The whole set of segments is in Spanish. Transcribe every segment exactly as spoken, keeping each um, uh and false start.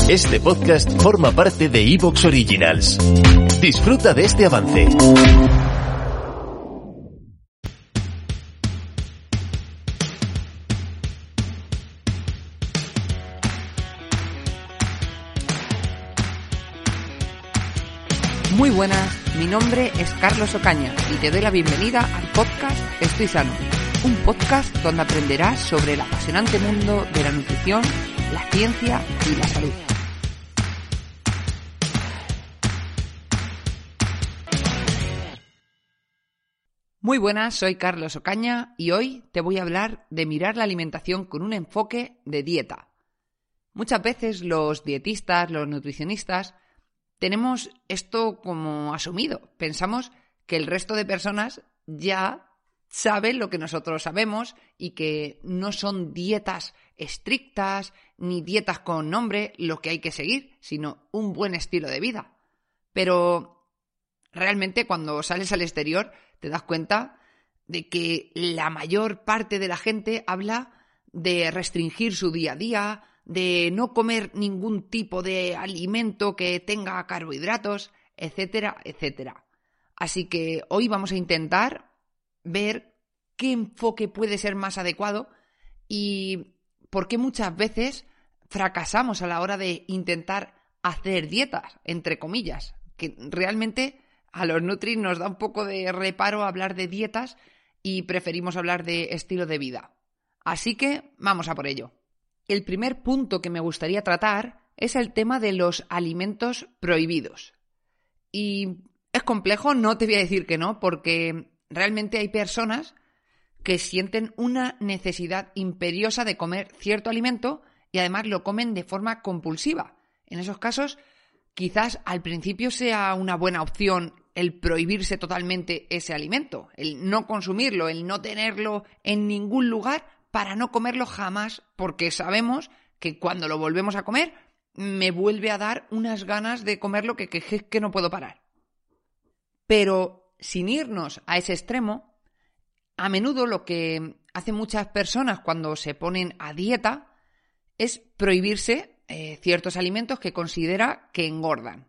Este podcast forma parte de iVoox Originals. Disfruta de este avance. Muy buenas, mi nombre es Carlos Ocaña y te doy la bienvenida al podcast Estoy Sano, un podcast donde aprenderás sobre el apasionante mundo de la nutrición, la ciencia y la salud. Muy buenas, soy Carlos Ocaña y hoy te voy a hablar de mirar la alimentación con un enfoque de dieta. Muchas veces los dietistas, los nutricionistas, tenemos esto como asumido. Pensamos que el resto de personas ya saben lo que nosotros sabemos y que no son dietas estrictas ni dietas con nombre lo que hay que seguir, sino un buen estilo de vida. Pero realmente cuando sales al exterior te das cuenta de que la mayor parte de la gente habla de restringir su día a día, de no comer ningún tipo de alimento que tenga carbohidratos, etcétera, etcétera. Así que hoy vamos a intentar ver qué enfoque puede ser más adecuado y por qué muchas veces fracasamos a la hora de intentar hacer dietas, entre comillas, que realmente a los nutris nos da un poco de reparo hablar de dietas y preferimos hablar de estilo de vida. Así que vamos a por ello. El primer punto que me gustaría tratar es el tema de los alimentos prohibidos. Y es complejo, no te voy a decir que no, porque realmente hay personas que sienten una necesidad imperiosa de comer cierto alimento y además lo comen de forma compulsiva. En esos casos, quizás al principio sea una buena opción el prohibirse totalmente ese alimento, el no consumirlo, el no tenerlo en ningún lugar para no comerlo jamás, porque sabemos que cuando lo volvemos a comer me vuelve a dar unas ganas de comerlo que, que, que no puedo parar. Pero sin irnos a ese extremo, a menudo lo que hacen muchas personas cuando se ponen a dieta es prohibirse eh, ciertos alimentos que considera que engordan.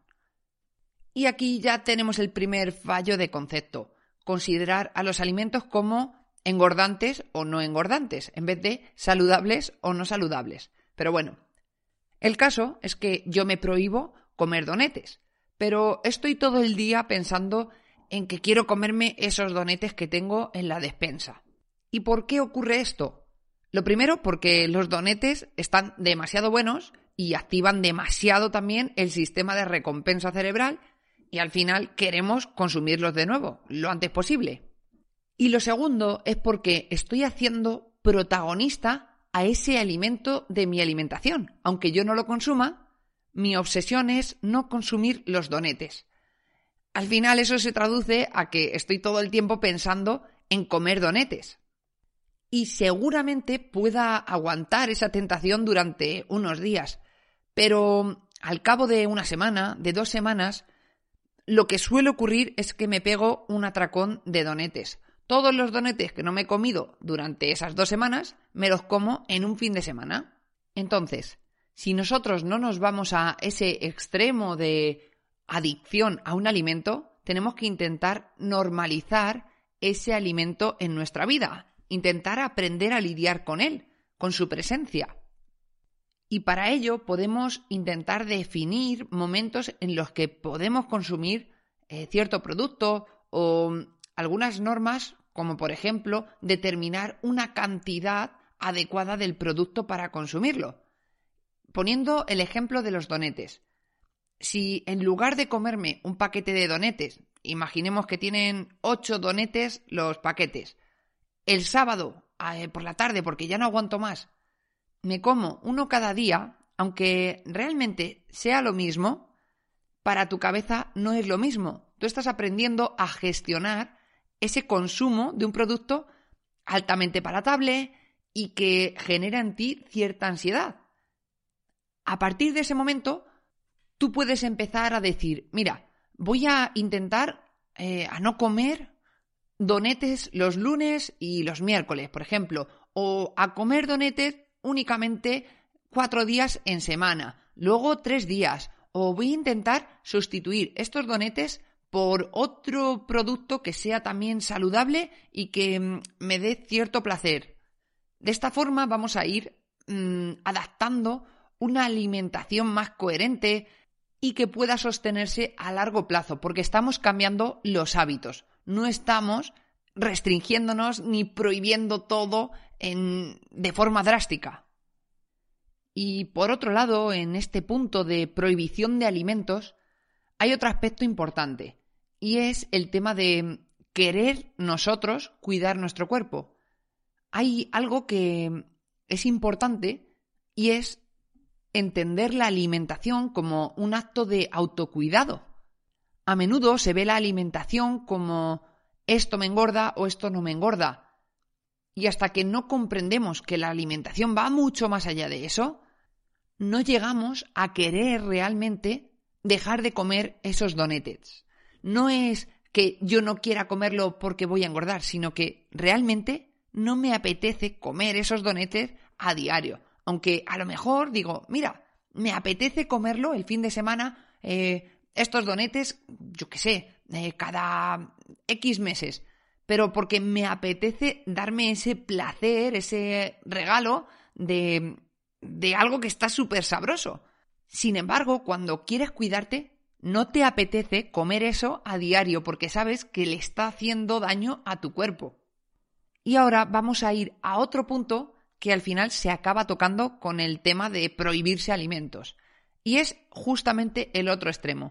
Y aquí ya tenemos el primer fallo de concepto, considerar a los alimentos como engordantes o no engordantes, en vez de saludables o no saludables. Pero bueno, el caso es que yo me prohíbo comer donetes, pero estoy todo el día pensando en que quiero comerme esos donetes que tengo en la despensa. ¿Y por qué ocurre esto? Lo primero, porque los donetes están demasiado buenos y activan demasiado también el sistema de recompensa cerebral y al final queremos consumirlos de nuevo, lo antes posible. Y lo segundo es porque estoy haciendo protagonista a ese alimento de mi alimentación. Aunque yo no lo consuma, mi obsesión es no consumir los donetes. Al final eso se traduce a que estoy todo el tiempo pensando en comer donetes. Y seguramente pueda aguantar esa tentación durante unos días. Pero al cabo de una semana, de dos semanas, lo que suele ocurrir es que me pego un atracón de donetes. Todos los donetes que no me he comido durante esas dos semanas, me los como en un fin de semana. Entonces, si nosotros no nos vamos a ese extremo de adicción a un alimento, tenemos que intentar normalizar ese alimento en nuestra vida, intentar aprender a lidiar con él, con su presencia. Y para ello podemos intentar definir momentos en los que podemos consumir eh, cierto producto o algunas normas, como por ejemplo determinar una cantidad adecuada del producto para consumirlo. Poniendo el ejemplo de los donetes. Si en lugar de comerme un paquete de donetes, imaginemos que tienen ocho donetes los paquetes, el sábado eh, por la tarde, porque ya no aguanto más, me como uno cada día, aunque realmente sea lo mismo, para tu cabeza no es lo mismo. Tú estás aprendiendo a gestionar ese consumo de un producto altamente palatable y que genera en ti cierta ansiedad. A partir de ese momento, tú puedes empezar a decir, mira, voy a intentar eh, a no comer donetes los lunes y los miércoles, por ejemplo, o a comer donetes únicamente cuatro días en semana, luego tres días, o voy a intentar sustituir estos donetes por otro producto que sea también saludable y que mmm, me dé cierto placer. De esta forma vamos a ir mmm, adaptando una alimentación más coherente y que pueda sostenerse a largo plazo, porque estamos cambiando los hábitos. No estamos restringiéndonos ni prohibiendo todo en, de forma drástica. Y por otro lado, en este punto de prohibición de alimentos, hay otro aspecto importante, y es el tema de querer nosotros cuidar nuestro cuerpo. Hay algo que es importante y es entender la alimentación como un acto de autocuidado. A menudo se ve la alimentación como esto me engorda o esto no me engorda. Y hasta que no comprendemos que la alimentación va mucho más allá de eso, no llegamos a querer realmente dejar de comer esos donetes. No es que yo no quiera comerlo porque voy a engordar, sino que realmente no me apetece comer esos donetes a diario. Aunque a lo mejor digo, mira, me apetece comerlo el fin de semana, eh, estos donetes, yo qué sé, eh, cada X meses. Pero porque me apetece darme ese placer, ese regalo de, de algo que está súper sabroso. Sin embargo, cuando quieres cuidarte, no te apetece comer eso a diario porque sabes que le está haciendo daño a tu cuerpo. Y ahora vamos a ir a otro punto que al final se acaba tocando con el tema de prohibirse alimentos. Y es justamente el otro extremo.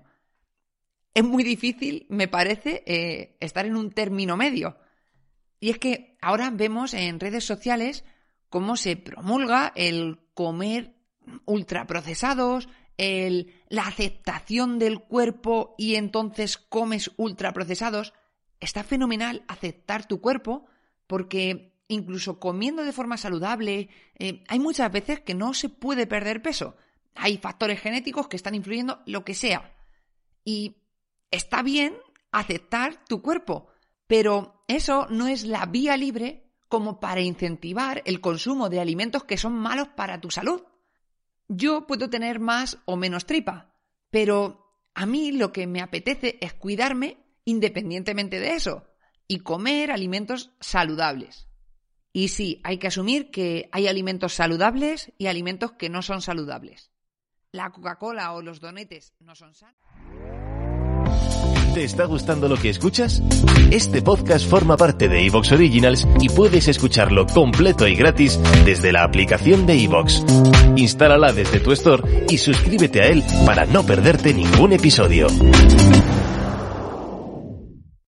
Es muy difícil, me parece, eh, estar en un término medio. Y es que ahora vemos en redes sociales cómo se promulga el comer ultraprocesados, el, la aceptación del cuerpo y entonces comes ultraprocesados. Está fenomenal aceptar tu cuerpo porque incluso comiendo de forma saludable, eh, hay muchas veces que no se puede perder peso. Hay factores genéticos que están influyendo, lo que sea. Y está bien aceptar tu cuerpo, pero eso no es la vía libre como para incentivar el consumo de alimentos que son malos para tu salud. Yo puedo tener más o menos tripa, pero a mí lo que me apetece es cuidarme independientemente de eso y comer alimentos saludables. Y sí, hay que asumir que hay alimentos saludables y alimentos que no son saludables. La Coca-Cola o los donetes no son sanos. ¿Te está gustando lo que escuchas? Este podcast forma parte de iVoox Originals y puedes escucharlo completo y gratis desde la aplicación de iVoox. Instálala desde tu store y suscríbete a él para no perderte ningún episodio.